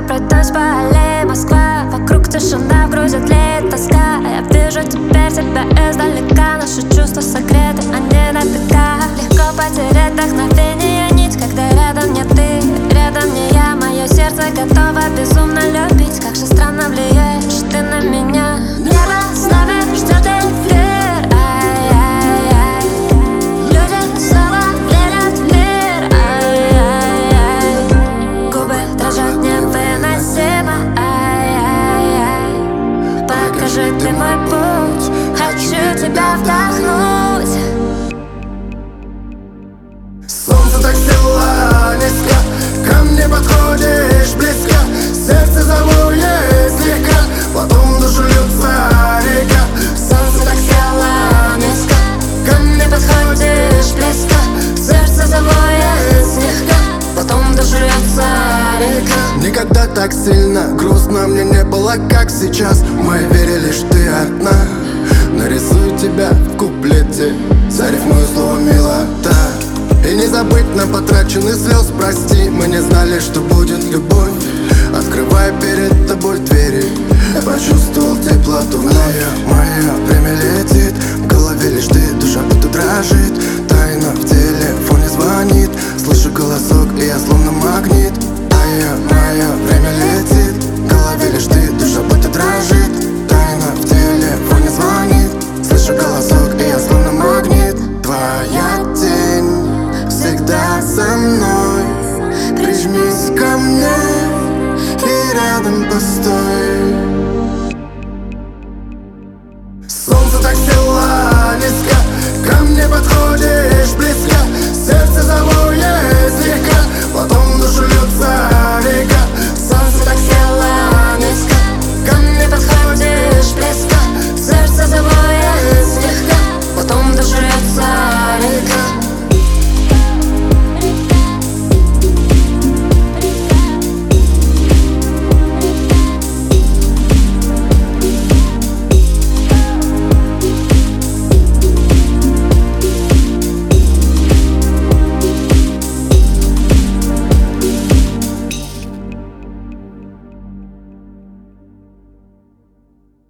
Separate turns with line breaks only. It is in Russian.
пройдусь по аллее Москва. Вокруг тишина, в груди тлеет тоска. Я вижу теперь тебя издалека. Наши чувства согреты, они напека. Легко потерять вдохновение, нить, когда рядом не ты, рядом не я. Мое сердце готово безумно любить. Как же странно влияешь ты на меня. Небо с нами ждет эфир. Ай-яй-яй. Люди снова верят в мир. Ай-яй-яй. Губы дрожат невыносимо. Ай-яй-яй. Покажи ты мой путь. Хочу тебя вдохнуть.
Солнце так село низко, ко мне подходишь близко. Сердце завоет слегка, потом душу льется река.
Солнце так село низко, ко мне подходишь близко. Сердце завоет слегка, потом душу льется река.
Никогда так сильно грустно мне не было, как сейчас. В моей вере лишь ты одна. Нарисую тебя в куплете, зарифмую слово милота. И не забыть нам потраченных слез, прости. Мы не знали, что будет любовь. Открывая перед тобой двери, я почувствовал теплоту вновь. Мое время летит, в голове лишь ты, душа будто дрожит. Тайна в телефоне звонит, слышу голосок, и я словно магнит. Мое время летит, в голове лишь ты, душа будто дрожит. Тайна в телефоне звонит, слышу голосок, и я словно магнит. Твоя тень всегда со мной, прижмись ко мне и рядом постой.